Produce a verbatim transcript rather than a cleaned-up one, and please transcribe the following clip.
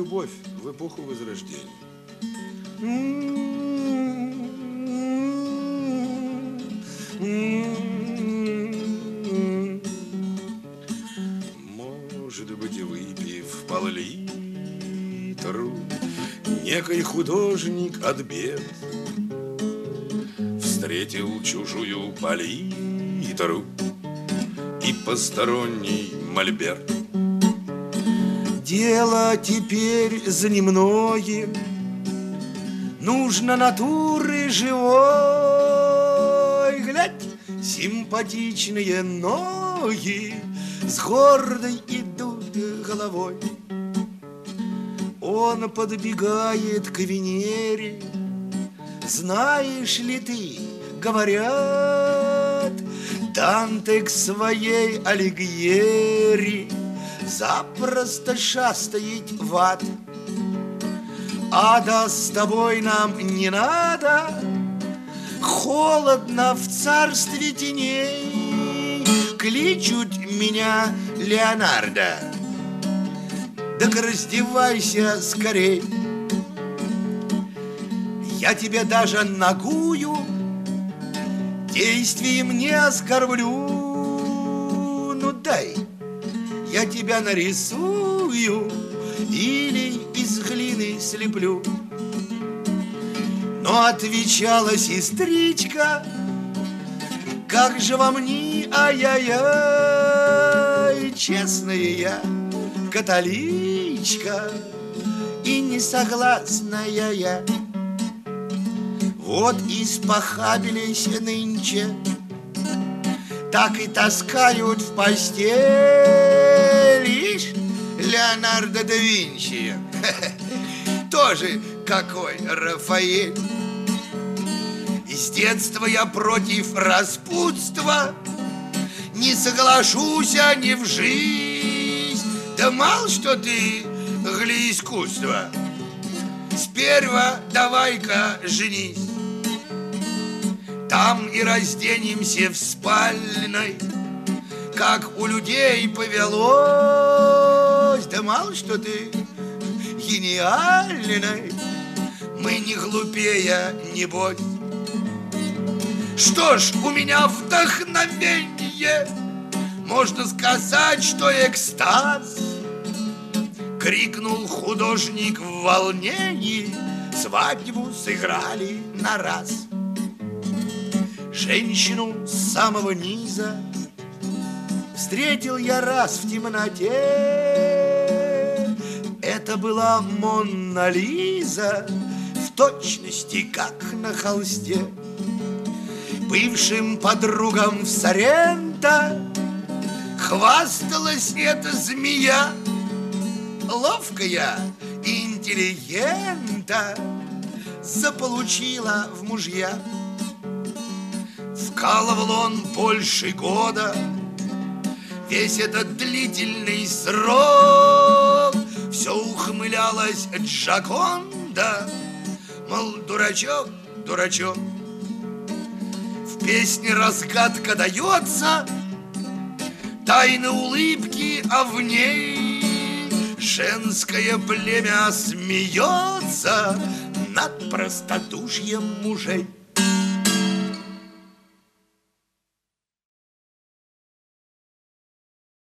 любовь в эпоху Возрождения. Может быть, выпив пол-литру, некий художник от бед встретил чужую палитру и посторонний мольберт. Дело теперь занемное, нужно натуры живой. Глядь, симпатичные ноги с гордой идут головой. Он подбегает к Венере. Знаешь ли ты, говорят, Данте к своей Алигьери запросто шастает в ад. Ада с тобой нам не надо, холодно в царстве теней. Кличут меня Леонардо, так раздевайся скорей. Я тебя даже нагую, действием не оскорблю. Ну дай, я тебя нарисую или из глины слеплю. Но отвечала сестричка: как же вам ни ай-яй-яй, честная я католичка и не согласная я. Вот испохабились нынче, так и таскают в постель. Ишь, Леонардо да Винчи, тоже какой Рафаэль. С детства я против распутства, не соглашусь я ни в жизнь. Да мало что ты, гли искусства, сперва давай-ка женись. Там и разденемся в спальной, как у людей повелось. Да мало что ты гениальной, мы не глупее, небось. Что ж, у меня вдохновение, можно сказать, что экстаз. Крикнул художник в волнении, свадьбу сыграли на раз. Женщину с самого низа встретил я раз в темноте. Это была Монна Лиза, в точности как на холсте. Бывшим подругам в Соренто хвасталась эта змея. Ловкая и интеллигента заполучила в мужья. Вкалывал он больше года, весь этот длительный срок. Все ухмылялась Джаконда, мол, дурачок, дурачок. В песне разгадка дается, тайны улыбки, а в ней женское племя смеется над простодушием мужей.